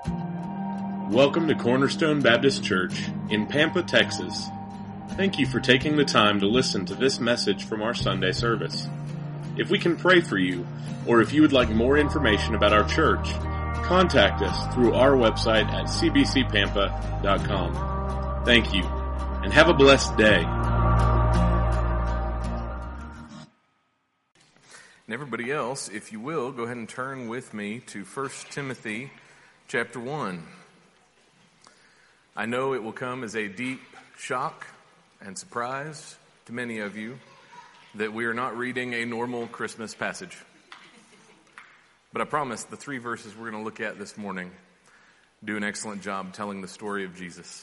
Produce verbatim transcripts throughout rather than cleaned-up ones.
Welcome to Cornerstone Baptist Church in Pampa, Texas. Thank you for taking the time to listen to this message from our Sunday service. If we can pray for you, or if you would like more information about our church, contact us through our website at c b c pampa dot com. Thank you, and have a blessed day. And everybody else, if you will, go ahead and turn with me to First Timothy chapter one. I know it will come as a deep shock and surprise to many of you that we are not reading a normal Christmas passage. But I promise the three verses we're going to look at this morning do an excellent job telling the story of Jesus.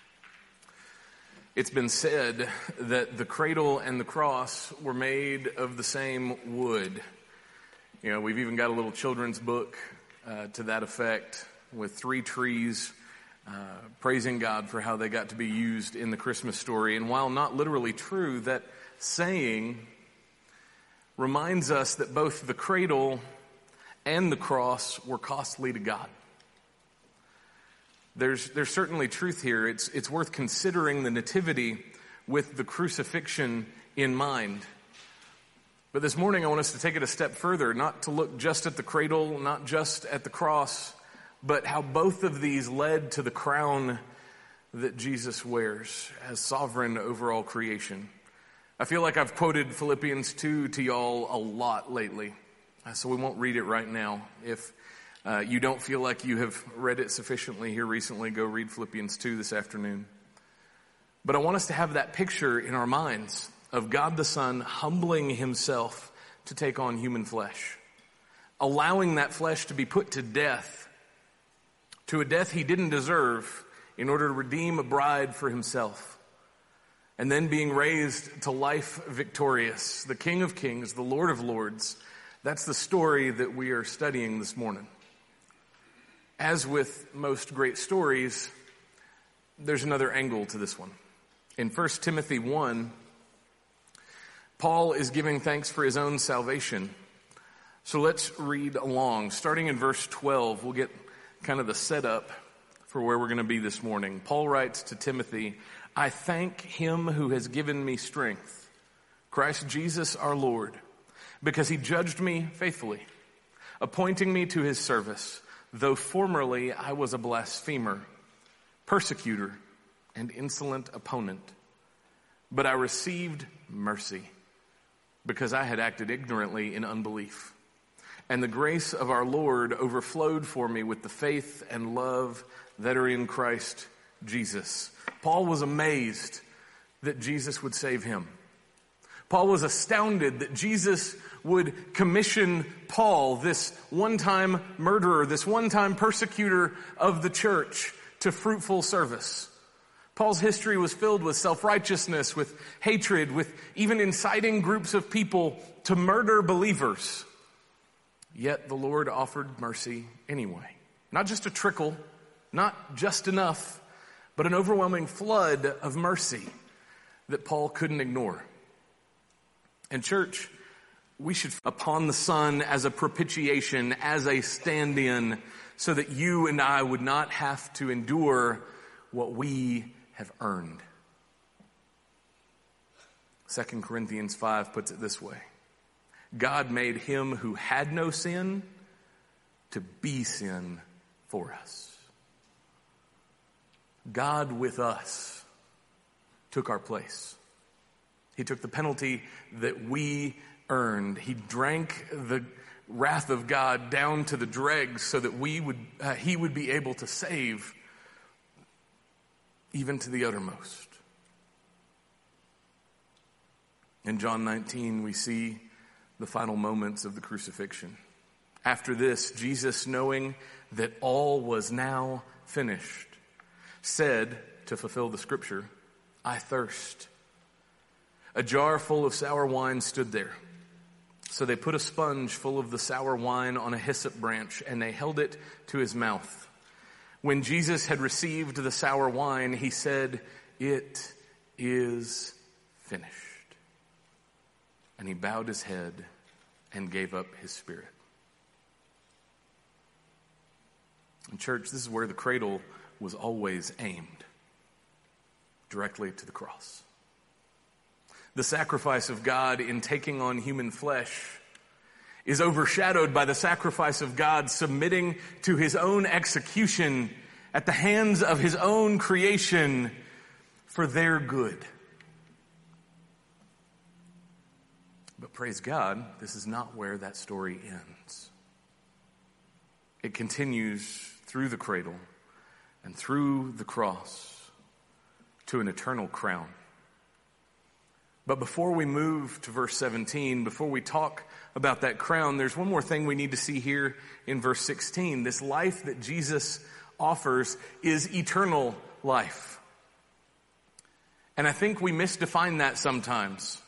It's been said that the cradle and the cross were made of the same wood. You know, we've even got a little children's book uh, to that effect with three trees uh, praising God for how they got to be used in the Christmas story. And while not literally true, that saying reminds us that both the cradle and the cross were costly to God. There's there's certainly truth here. It's it's worth considering the nativity with the crucifixion in mind. But this morning I want us to take it a step further, not to look just at the cradle, not just at the cross, but how both of these led to the crown that Jesus wears as sovereign over all creation. I feel like I've quoted Philippians two to y'all a lot lately, so we won't read it right now. If Uh, you don't feel like you have read it sufficiently here recently, go read Philippians two this afternoon. But I want us to have that picture in our minds of God the Son humbling himself to take on human flesh, allowing that flesh to be put to death, to a death he didn't deserve, in order to redeem a bride for himself, and then being raised to life victorious, the King of Kings, the Lord of Lords. That's the story that we are studying this morning. As with most great stories, there's another angle to this one. In First Timothy one, Paul is giving thanks for his own salvation. So let's read along. Starting in verse twelve, we'll get kind of the setup for where we're going to be this morning. Paul writes to Timothy, "I thank him who has given me strength, Christ Jesus our Lord, because he judged me faithfully, appointing me to his service. Though formerly I was a blasphemer, persecutor, and insolent opponent. But I received mercy because I had acted ignorantly in unbelief. And the grace of our Lord overflowed for me with the faith and love that are in Christ Jesus." Paul was amazed that Jesus would save him. Paul was astounded that Jesus would commission Paul, this one-time murderer, this one-time persecutor of the church, to fruitful service. Paul's history was filled with self-righteousness, with hatred, with even inciting groups of people to murder believers. Yet the Lord offered mercy anyway. Not just a trickle, not just enough, but an overwhelming flood of mercy that Paul couldn't ignore. And church, we should upon the Son as a propitiation, as a stand-in, so that you and I would not have to endure what we have earned. Second Corinthians five puts it this way: God made him who had no sin to be sin for us. God with us took our place. He took the penalty that we earned. He drank the wrath of God down to the dregs so that we would, uh, he would be able to save even to the uttermost. In John nineteen, we see the final moments of the crucifixion. After this, Jesus, knowing that all was now finished, said, to fulfill the scripture, "I thirst." A jar full of sour wine stood there. So they put a sponge full of the sour wine on a hyssop branch, and they held it to his mouth. When Jesus had received the sour wine, he said, "It is finished." And he bowed his head and gave up his spirit. And church, this is where the cradle was always aimed, directly to the cross. The sacrifice of God in taking on human flesh is overshadowed by the sacrifice of God submitting to his own execution at the hands of his own creation for their good. But praise God, this is not where that story ends. It continues through the cradle and through the cross to an eternal crown. But before we move to verse seventeen, before we talk about that crown, there's one more thing we need to see here in verse sixteen. This life that Jesus offers is eternal life. And I think we misdefine that sometimes.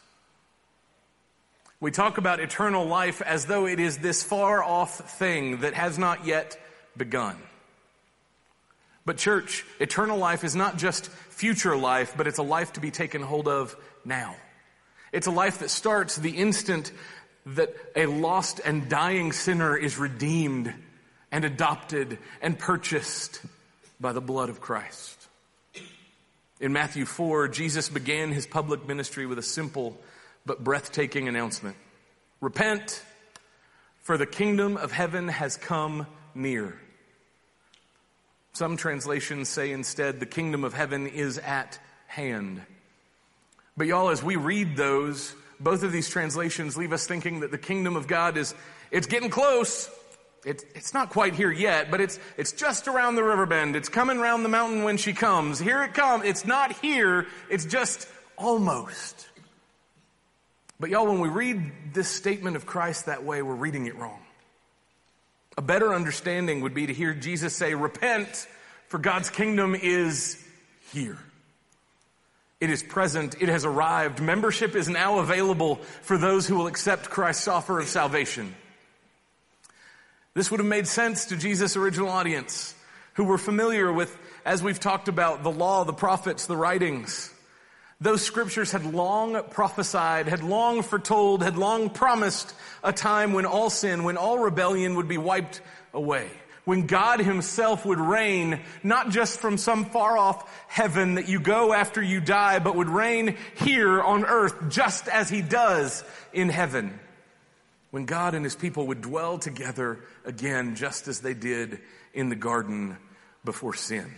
We talk about eternal life as though it is this far off thing that has not yet begun. But church, eternal life is not just future life, but it's a life to be taken hold of now. It's a life that starts the instant that a lost and dying sinner is redeemed and adopted and purchased by the blood of Christ. In Matthew four, Jesus began his public ministry with a simple but breathtaking announcement. Repent, for the kingdom of heaven has come near. Some translations say instead, the kingdom of heaven is at hand. But y'all, as we read those, both of these translations leave us thinking that the kingdom of God is, it's getting close. It, it's not quite here yet, but it's, it's just around the river bend. It's coming around the mountain when she comes. Here it comes. It's not here. It's just almost. But y'all, when we read this statement of Christ that way, we're reading it wrong. A better understanding would be to hear Jesus say, repent, for God's kingdom is here. It is present. It has arrived. Membership is now available for those who will accept Christ's offer of salvation. This would have made sense to Jesus' original audience, who were familiar with, as we've talked about, the law, the prophets, the writings. Those scriptures had long prophesied, had long foretold, had long promised a time when all sin, when all rebellion would be wiped away. When God himself would reign, not just from some far off heaven that you go after you die, but would reign here on earth just as he does in heaven. When God and his people would dwell together again just as they did in the garden before sin.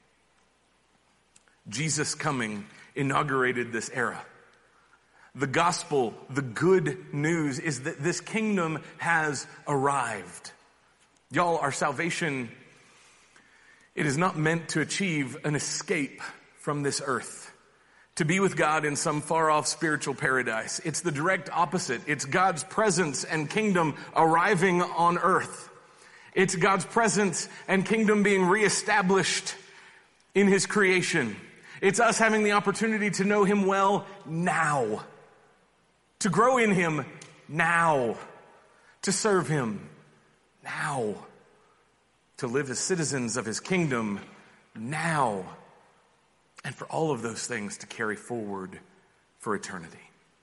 Jesus coming inaugurated this era. The gospel, the good news is that this kingdom has arrived. Y'all, our salvation, it is not meant to achieve an escape from this earth, to be with God in some far-off spiritual paradise. It's the direct opposite. It's God's presence and kingdom arriving on earth. It's God's presence and kingdom being reestablished in his creation. It's us having the opportunity to know him well now, to grow in him now, to serve him now, to live as citizens of his kingdom now, and for all of those things to carry forward for eternity.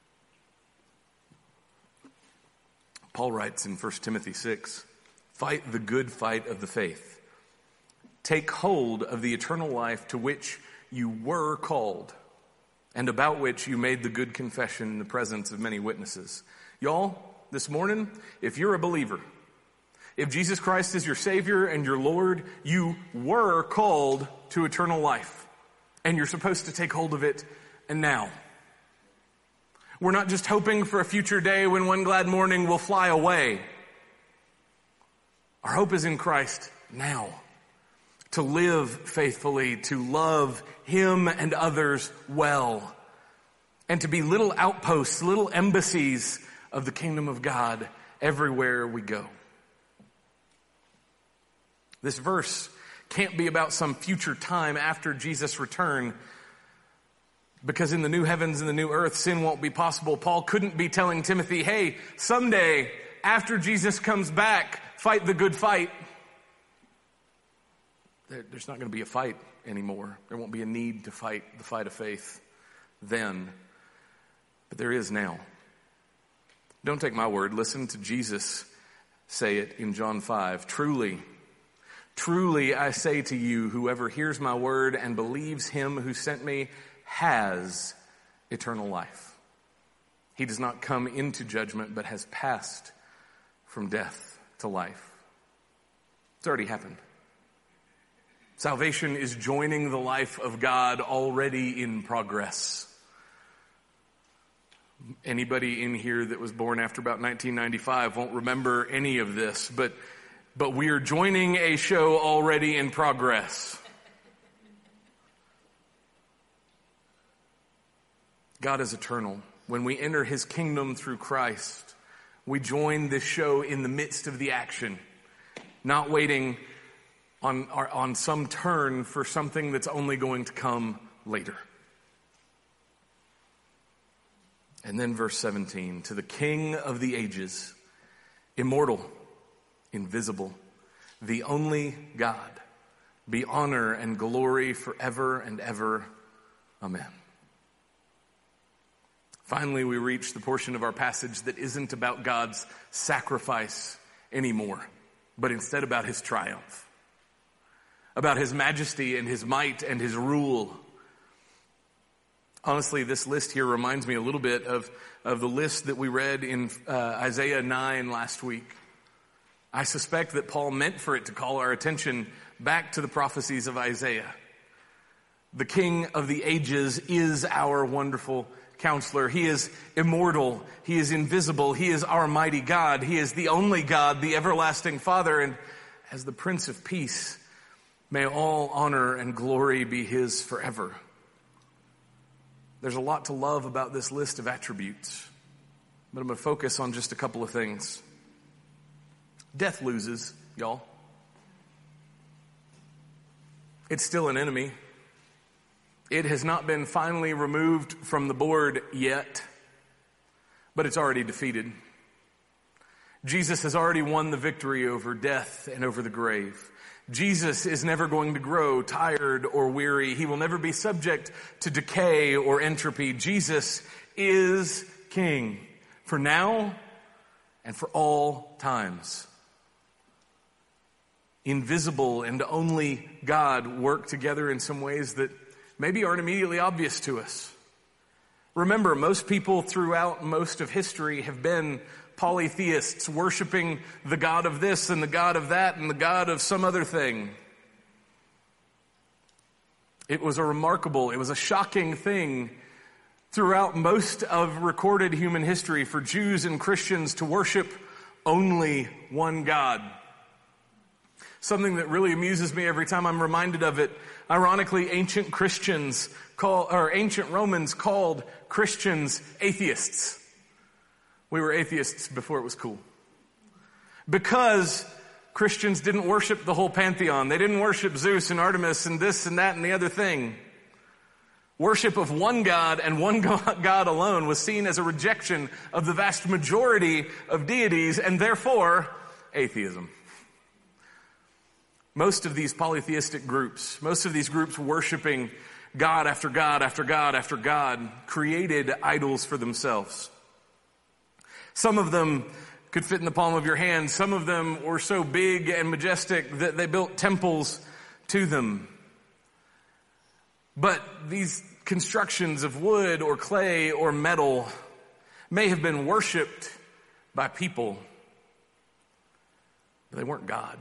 Paul writes in First Timothy six, fight the good fight of the faith. Take hold of the eternal life to which you were called, and about which you made the good confession in the presence of many witnesses. Y'all, this morning, if you're a believer, if Jesus Christ is your Savior and your Lord, you were called to eternal life. And you're supposed to take hold of it and now. We're not just hoping for a future day when one glad morning we'll fly away. Our hope is in Christ now. To live faithfully, to love him and others well, and to be little outposts, little embassies of the kingdom of God everywhere we go. This verse can't be about some future time after Jesus' return, because in the new heavens and the new earth, sin won't be possible. Paul couldn't be telling Timothy, hey, someday after Jesus comes back, fight the good fight. There's not going to be a fight anymore. There won't be a need to fight the fight of faith then. But there is now. Don't take my word. Listen to Jesus say it in John five. Truly, Truly, I say to you, whoever hears my word and believes him who sent me has eternal life. He does not come into judgment, but has passed from death to life. It's already happened. Salvation is joining the life of God already in progress. Anybody in here that was born after about nineteen ninety-five won't remember any of this, but but we are joining a show already in progress. God is eternal. When we enter his kingdom through Christ, we join this show in the midst of the action, not waiting on, on some turn for something that's only going to come later. And then verse seventeen, to the King of the ages, immortal, invisible, the only God, be honor and glory forever and ever. Amen. Finally, we reach the portion of our passage that isn't about God's sacrifice anymore, but instead about his triumph, about his majesty and his might and his rule. Honestly, this list here reminds me a little bit of, of the list that we read in uh, Isaiah nine last week. I suspect that Paul meant for it to call our attention back to the prophecies of Isaiah. The King of the ages is our wonderful Counselor. He is immortal. He is invisible. He is our mighty God. He is the only God, the everlasting Father. And as the Prince of Peace, may all honor and glory be his forever. There's a lot to love about this list of attributes, but I'm going to focus on just a couple of things. Death loses, y'all. It's still an enemy. It has not been finally removed from the board yet, but it's already defeated. Jesus has already won the victory over death and over the grave. Jesus is never going to grow tired or weary. He will never be subject to decay or entropy. Jesus is King for now and for all times. Invisible and only God work together in some ways that maybe aren't immediately obvious to us. Remember, most people throughout most of history have been polytheists, worshiping the God of this and the God of that and the God of some other thing. It was a remarkable, it was a shocking thing throughout most of recorded human history for Jews and Christians to worship only one God. Something that really amuses me every time I'm reminded of it. Ironically, ancient Christians call, or ancient Romans called Christians atheists. We were atheists before it was cool. Because Christians didn't worship the whole pantheon. They didn't worship Zeus and Artemis and this and that and the other thing. Worship of one God and one God alone was seen as a rejection of the vast majority of deities and therefore atheism. Most of these polytheistic groups, most of these groups worshiping God after God after God after God, created idols for themselves. Some of them could fit in the palm of your hand. Some of them were so big and majestic that they built temples to them. But these constructions of wood or clay or metal may have been worshipped by people, but they weren't God.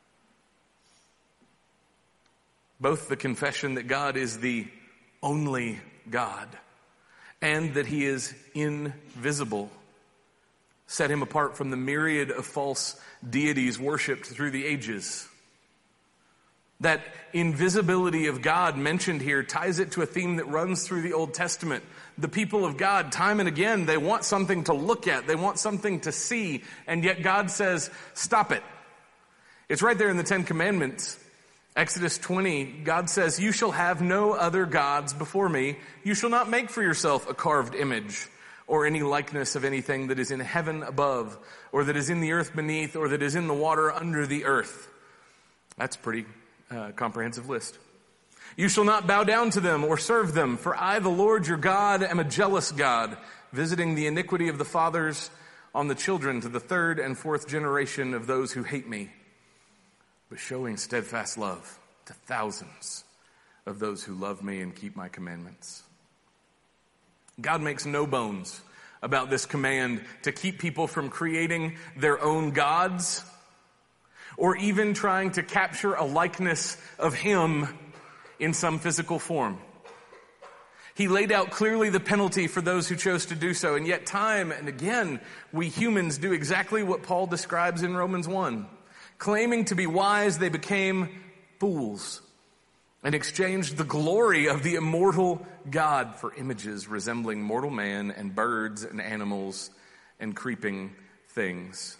Both the confession that God is the only God and that he is invisible set him apart from the myriad of false deities worshipped through the ages. That invisibility of God mentioned here ties it to a theme that runs through the Old Testament. The people of God, time and again, they want something to look at. They want something to see. And yet God says, stop it. It's right there in the Ten Commandments. Exodus twenty, God says, you shall have no other gods before me. You shall not make for yourself a carved image or any likeness of anything that is in heaven above, or that is in the earth beneath, or that is in the water under the earth. That's a pretty uh, comprehensive list. You shall not bow down to them or serve them, for I, the Lord your God, am a jealous God, visiting the iniquity of the fathers on the children to the third and fourth generation of those who hate me. but showing steadfast love to thousands of those who love me and keep my commandments. God makes no bones about this command to keep people from creating their own gods or even trying to capture a likeness of him in some physical form. He laid out clearly the penalty for those who chose to do so, and yet time and again, we humans do exactly what Paul describes in Romans one. Claiming to be wise, they became fools and exchanged the glory of the immortal God for images resembling mortal man and birds and animals and creeping things.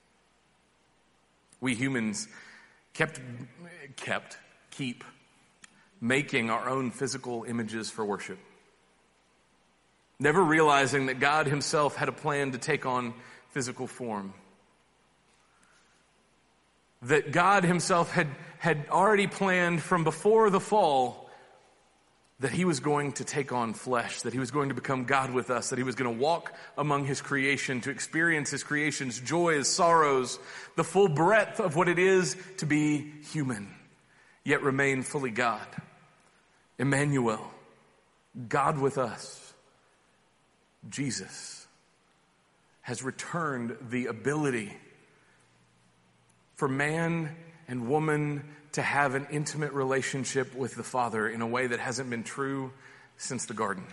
We humans kept, kept, keep making our own physical images for worship, never realizing that God himself had a plan to take on physical form. That God himself had, had already planned from before the fall that he was going to take on flesh, that he was going to become God with us, that he was going to walk among his creation, to experience his creation's joys, sorrows, the full breadth of what it is to be human, yet remain fully God. Emmanuel, God with us, Jesus, has returned the ability for man and woman to have an intimate relationship with the Father in a way that hasn't been true since the garden.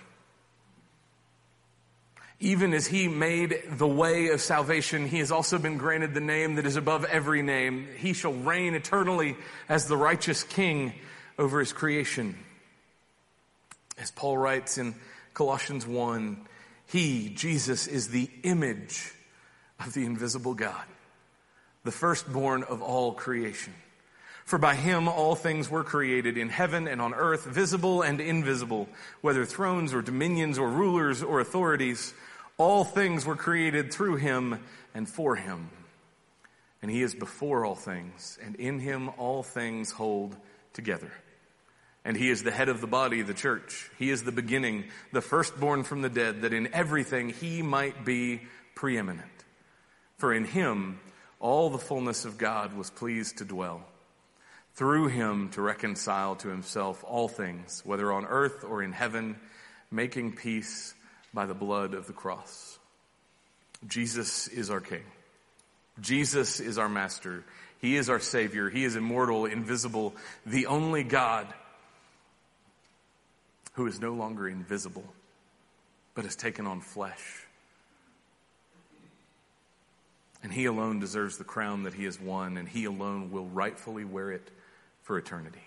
Even as he made the way of salvation, he has also been granted the name that is above every name. He shall reign eternally as the righteous king over his creation. As Paul writes in Colossians one, he, Jesus, is the image of the invisible God, the firstborn of all creation. For by him all things were created in heaven and on earth, visible and invisible, whether thrones or dominions or rulers or authorities. All things were created through him and for him. And he is before all things, and in him all things hold together. And he is the head of the body, the church. He is the beginning, the firstborn from the dead, that in everything he might be preeminent. For in him all the fullness of God was pleased to dwell, through him to reconcile to himself all things, whether on earth or in heaven, making peace by the blood of the cross. Jesus is our King. Jesus is our Master. He is our Savior. He is immortal, invisible, the only God who is no longer invisible, but has taken on flesh. And he alone deserves the crown that he has won, and he alone will rightfully wear it for eternity.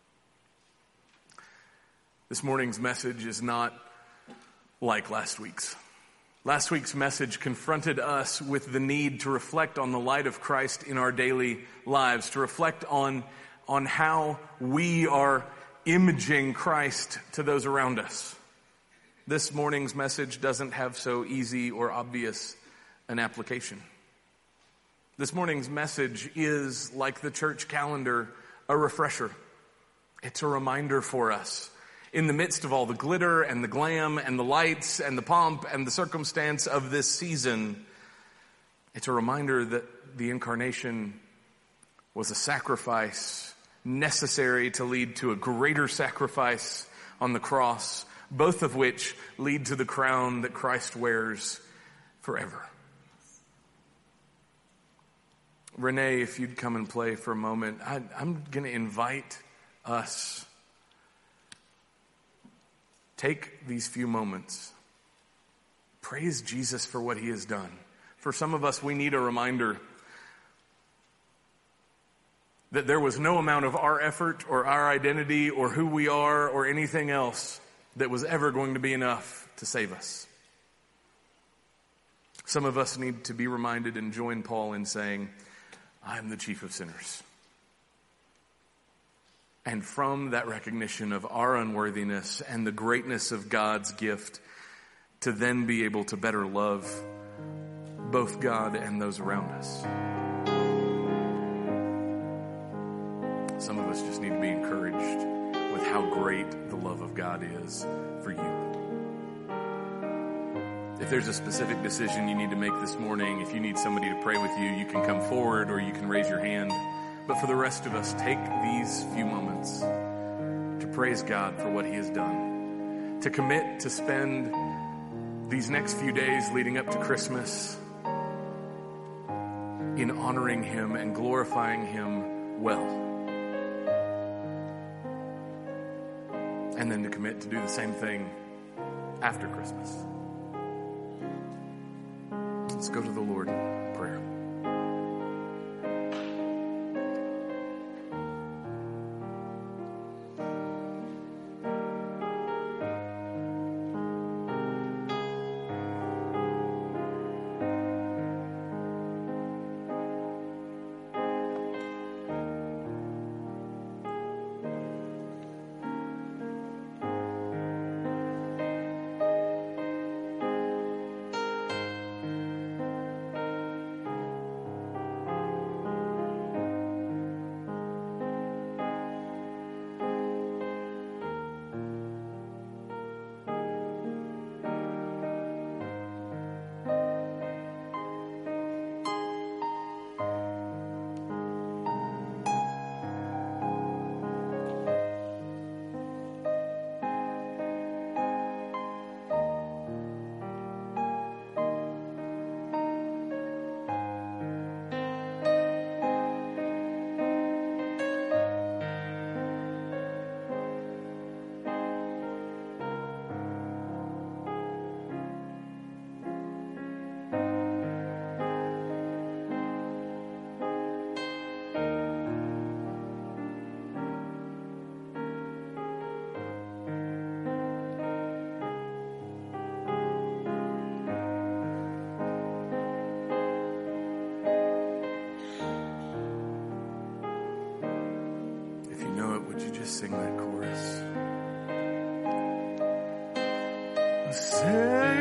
This morning's message is not like last week's. Last week's message confronted us with the need to reflect on the light of Christ in our daily lives, to reflect on, on how we are imaging Christ to those around us. This morning's message doesn't have so easy or obvious an application. This morning's message is, like the church calendar, a refresher. It's a reminder for us. In the midst of all the glitter and the glam and the lights and the pomp and the circumstance of this season, it's a reminder that the incarnation was a sacrifice necessary to lead to a greater sacrifice on the cross, both of which lead to the crown that Christ wears forever. Renee, if you'd come and play for a moment, I, I'm going to invite us. Take these few moments. Praise Jesus for what he has done. For some of us, we need a reminder that there was no amount of our effort or our identity or who we are or anything else that was ever going to be enough to save us. Some of us need to be reminded and join Paul in saying, I am the chief of sinners. And from that recognition of our unworthiness and the greatness of God's gift, to then be able to better love both God and those around us. Some of us just need to be encouraged with how great the love of God is for you. If there's a specific decision you need to make this morning, if you need somebody to pray with you, you can come forward or you can raise your hand. But for the rest of us, take these few moments to praise God for what he has done, to commit to spend these next few days leading up to Christmas in honoring him and glorifying him well. And then to commit to do the same thing after Christmas. Let's go to the Lord in prayer. Would you just sing that chorus? Savior,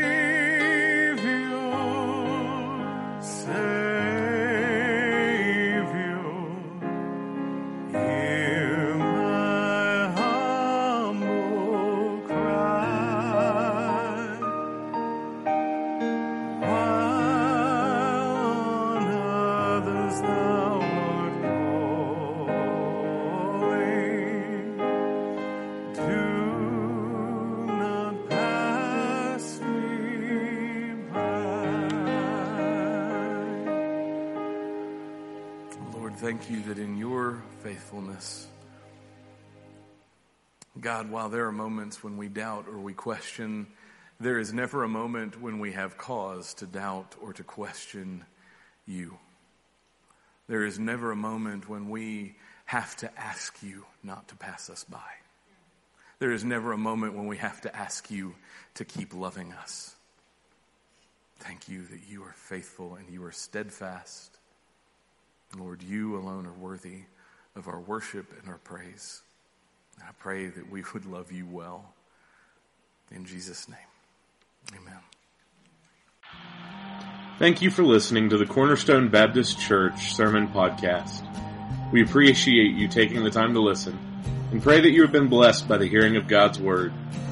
Savior, hear my humble cry. While on others thou art calling, do not pass me by. Lord, thank you that in your faithfulness, God, while there are moments when we doubt or we question, there is never a moment when we have cause to doubt or to question you. There is never a moment when we have to ask you not to pass us by. There is never a moment when we have to ask you to keep loving us. Thank you that you are faithful and you are steadfast. Lord, you alone are worthy of our worship and our praise. And I pray that we would love you well. In Jesus' name, amen. Thank you for listening to the Cornerstone Baptist Church Sermon Podcast. We appreciate you taking the time to listen and pray that you have been blessed by the hearing of God's Word.